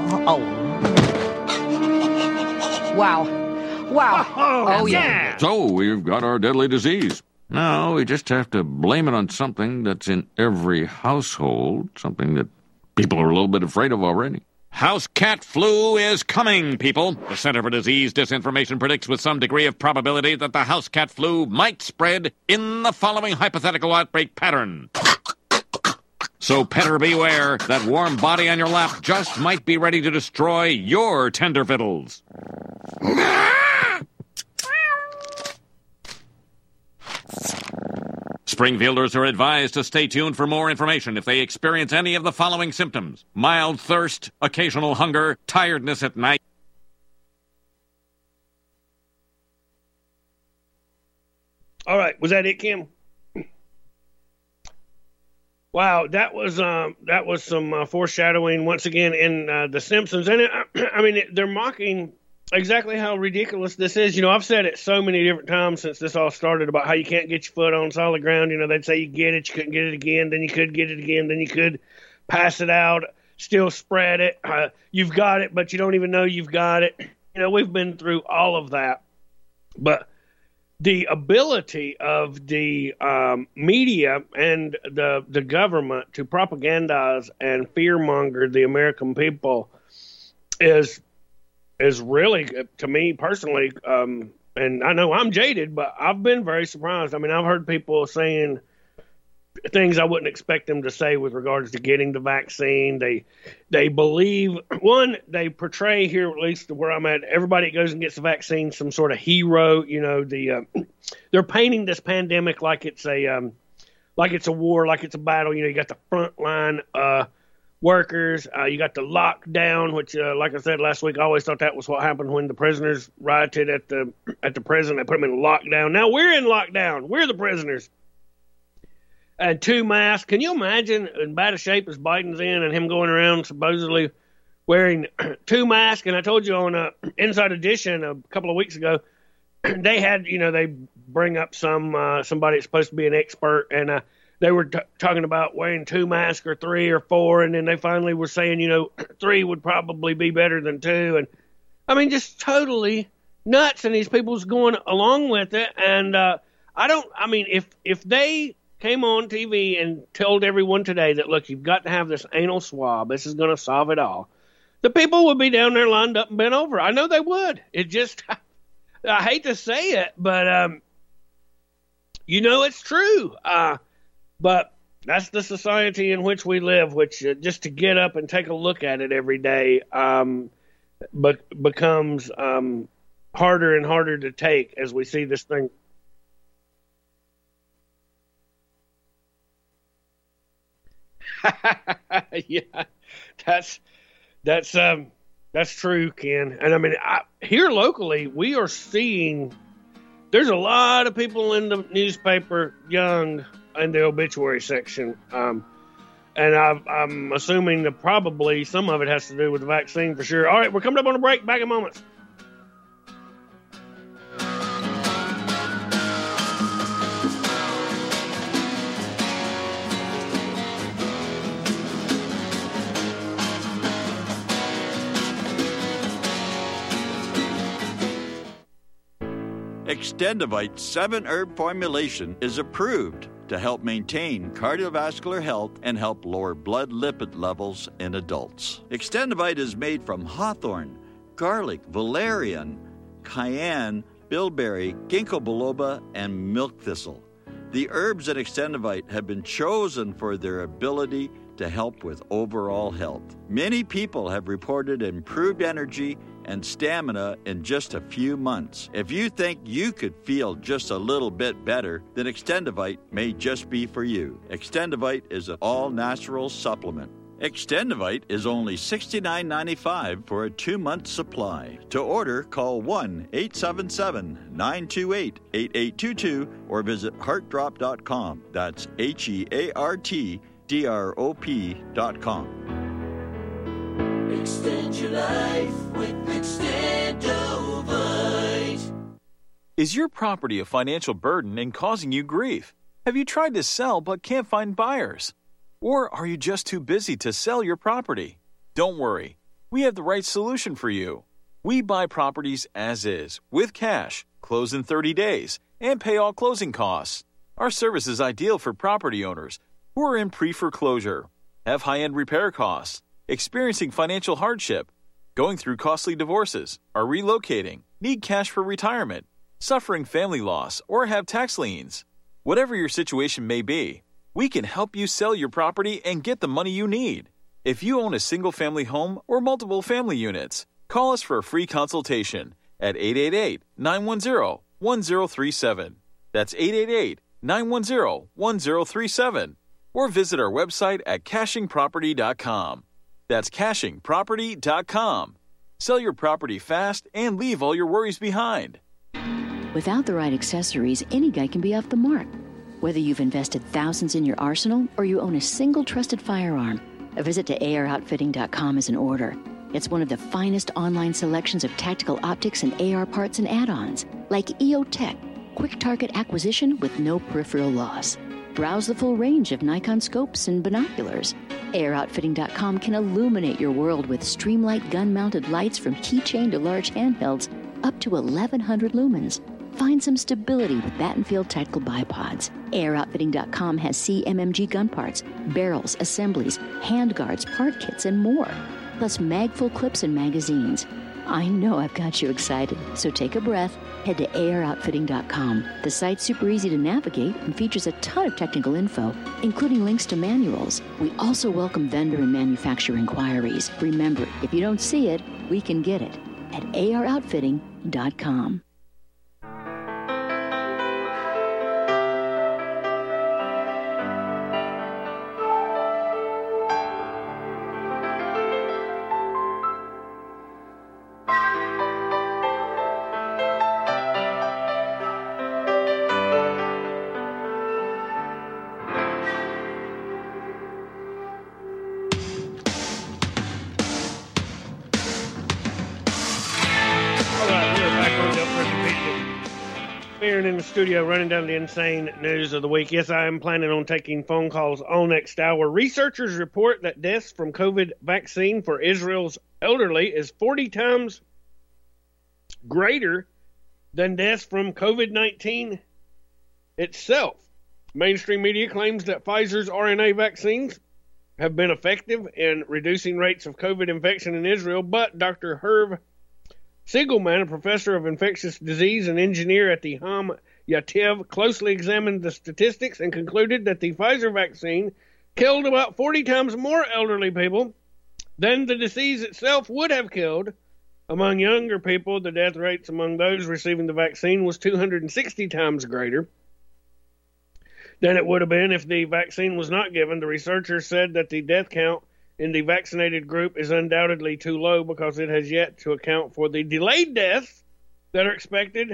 Wow. Oh, yeah. So, we've got our deadly disease. Now, we just have to blame it on something that's in every household, something that people are a little bit afraid of already. House cat flu is coming, people. The Center for Disease Disinformation predicts with some degree of probability that the house cat flu might spread in the following hypothetical outbreak pattern. So petter beware, that warm body on your lap just might be ready to destroy your tender fiddles. Springfielders are advised to stay tuned for more information if they experience any of the following symptoms: mild thirst, occasional hunger, tiredness at night. All right, was that it, Kim? Wow, that was some foreshadowing once again in The Simpsons, and they're mocking exactly how ridiculous this is. I've said it so many different times since this all started about how you can't get your foot on solid ground. They'd say you get it, you couldn't get it again, then you could get it again, then you could pass it out, still spread it. You've got it, but you don't even know you've got it. We've been through all of that, but the ability of the media and the government to propagandize and fearmonger the American people is really, to me personally, and I know I'm jaded, but I've been very surprised. I've heard people saying things I wouldn't expect them to say with regards to getting the vaccine. They believe, they portray here, at least where I'm at, everybody that goes and gets the vaccine, some sort of hero. They're painting this pandemic like it's a war, like it's a battle. You got the frontline workers, you got the lockdown, which, like I said last week, I always thought that was what happened when the prisoners rioted at the prison. They put them in lockdown. Now we're in lockdown. We're the prisoners. And 2 masks. Can you imagine in bad a shape as Biden's in and him going around supposedly wearing 2 masks. And I told you on Inside Edition a couple of weeks ago, they had, they bring up somebody that's supposed to be an expert, and they were talking about wearing 2 masks or 3 or 4, and then they finally were saying, 3 would probably be better than 2. And I mean, just totally nuts, and these people's going along with it. And if they came on TV and told everyone today that, look, you've got to have this anal swab, this is going to solve it all, the people would be down there lined up and bent over. I know they would. It just, I hate to say it, but it's true. But that's the society in which we live, which just to get up and take a look at it every day becomes harder and harder to take as we see this thing. Yeah, that's true, Ken. And I mean, here locally, we are seeing there's a lot of people in the newspaper, young, in the obituary section. And I'm assuming that probably some of it has to do with the vaccine for sure. All right, we're coming up on a break. Back in moments. Extendivite 7-herb formulation is approved to help maintain cardiovascular health and help lower blood lipid levels in adults. Extendivite is made from hawthorn, garlic, valerian, cayenne, bilberry, ginkgo biloba, and milk thistle. The herbs in Extendivite have been chosen for their ability to help with overall health. Many people have reported improved energy and stamina in just a few months. If you think you could feel just a little bit better, then Extendivite may just be for you. Extendivite is an all-natural supplement. Extendivite is only $69.95 for a 2-month supply. To order, call 1-877-928-8822 or visit heartdrop.com. That's HEARTDROP.com. Extend your life with Extendovite. Is your property a financial burden and causing you grief? Have you tried to sell but can't find buyers? Or are you just too busy to sell your property? Don't worry. We have the right solution for you. We buy properties as is, with cash, close in 30 days, and pay all closing costs. Our service is ideal for property owners who are in pre-foreclosure, have high-end repair costs, experiencing financial hardship, going through costly divorces, are relocating, need cash for retirement, suffering family loss, or have tax liens. Whatever your situation may be, we can help you sell your property and get the money you need. If you own a single-family home or multiple family units, call us for a free consultation at 888-910-1037. That's 888-910-1037. Or visit our website at cashingproperty.com. That's cashingproperty.com. Sell your property fast and leave all your worries behind. Without the right accessories, any guy can be off the mark. Whether you've invested thousands in your arsenal or you own a single trusted firearm, a visit to AROutfitting.com is in order. It's one of the finest online selections of tactical optics and AR parts and add-ons, like EOTech, quick target acquisition with no peripheral loss. Browse the full range of Nikon scopes and binoculars. AROutfitting.com can illuminate your world with Streamlight gun-mounted lights from keychain to large handhelds up to 1,100 lumens. Find some stability with Battenfield tactical bipods. AirOutfitting.com has CMMG gun parts, barrels, assemblies, handguards, part kits, and more. Plus mag-full clips and magazines. I know I've got you excited, so take a breath. Head to AirOutfitting.com. The site's super easy to navigate and features a ton of technical info, including links to manuals. We also welcome vendor and manufacturer inquiries. Remember, if you don't see it, we can get it at AirOutfitting.com. Aaron in the studio running down the insane news of the week. Yes, I am planning on taking phone calls all next hour. Researchers report that deaths from COVID vaccine for Israel's elderly is 40 times greater than deaths from COVID-19 itself. Mainstream media claims that Pfizer's RNA vaccines have been effective in reducing rates of COVID infection in Israel, but Dr. Herb Siegelman, a professor of infectious disease and engineer at the Ham Yativ, closely examined the statistics and concluded that the Pfizer vaccine killed about 40 times more elderly people than the disease itself would have killed. Among younger people, the death rates among those receiving the vaccine was 260 times greater than it would have been if the vaccine was not given. The researchers said that the death count in the vaccinated group is undoubtedly too low because it has yet to account for the delayed deaths that are expected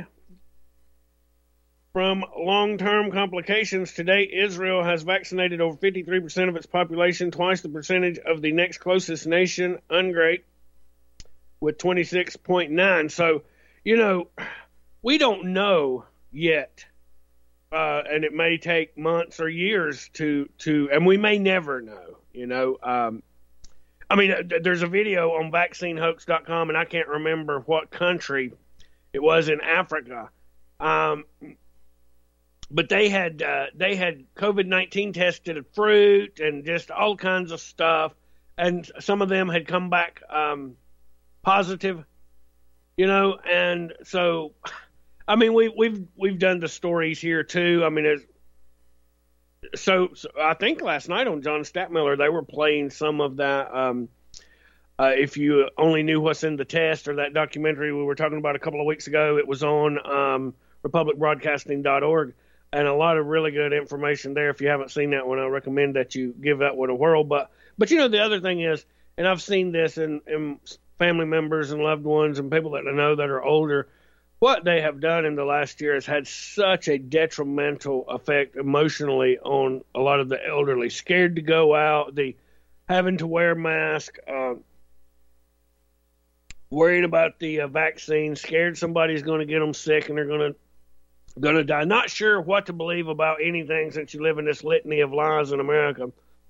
from long-term complications. Today, Israel has vaccinated over 53% of its population, twice the percentage of the next closest nation, UNGREAT, with 26.9. So, we don't know yet, and it may take months or years to, and we may never know, there's a video on vaccinehoax.com, and I can't remember what country it was in Africa. But they had COVID-19 tested fruit and just all kinds of stuff, and some of them had come back positive, and so, we've done the stories here too. So I think last night on John Statmiller, they were playing some of that. If you only knew what's in the test, or that documentary we were talking about a couple of weeks ago, it was on republicbroadcasting.org, and a lot of really good information there. If you haven't seen that one, I recommend that you give that one a whirl. But the other thing is, and I've seen this in family members and loved ones and people that I know that are older, what they have done in the last year has had such a detrimental effect emotionally on a lot of the elderly. Scared to go out, the having to wear masks, worried about the vaccine, scared somebody's going to get them sick and they're going to die. Not sure what to believe about anything since you live in this litany of lies in America.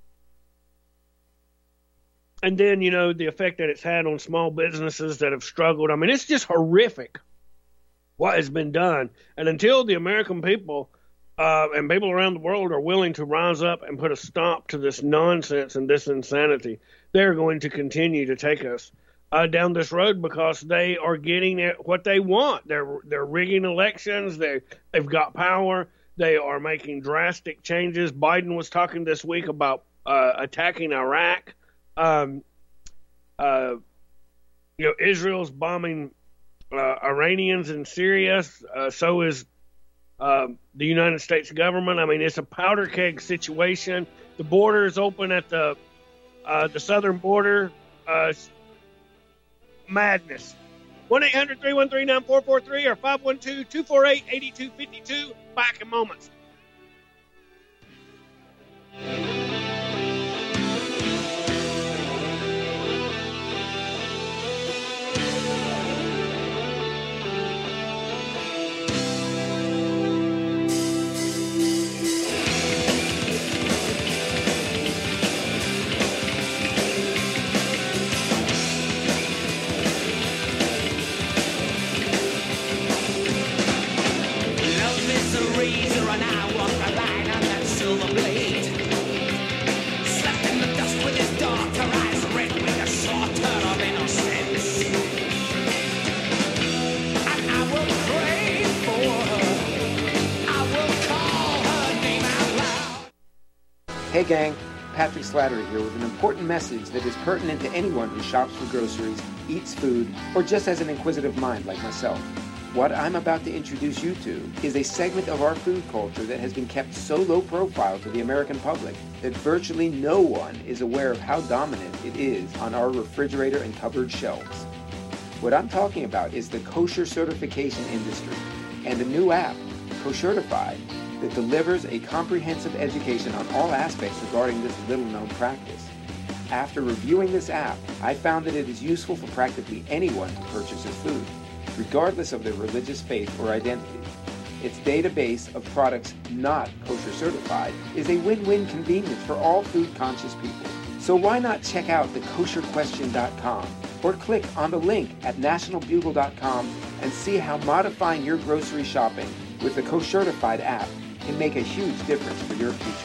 And then, the effect that it's had on small businesses that have struggled. It's just horrific what has been done. And until the American people and people around the world are willing to rise up and put a stop to this nonsense and this insanity, they're going to continue to take us down this road because they are getting what they want. They're rigging elections. They've got power. They are making drastic changes. Biden was talking this week about attacking Iraq. Israel's bombing Iranians in Syria, so is the United States government. It's a powder keg situation. The border is open at the southern border. Madness. 1-800-313-9443 or 512-248-8252. Back in moments. Hey gang, Patrick Slattery here with an important message that is pertinent to anyone who shops for groceries, eats food, or just has an inquisitive mind like myself. What I'm about to introduce you to is a segment of our food culture that has been kept so low profile to the American public that virtually no one is aware of how dominant it is on our refrigerator and cupboard shelves. What I'm talking about is the kosher certification industry and a new app, Koshertified, that delivers a comprehensive education on all aspects regarding this little-known practice. After reviewing this app, I found that it is useful for practically anyone who purchases food, regardless of their religious faith or identity. its database of products not kosher certified is a win-win convenience for all food-conscious people. So why not check out thekosherquestion.com or click on the link at nationalbugle.com and see how modifying your grocery shopping with the Koshertified app can make a huge difference for your future.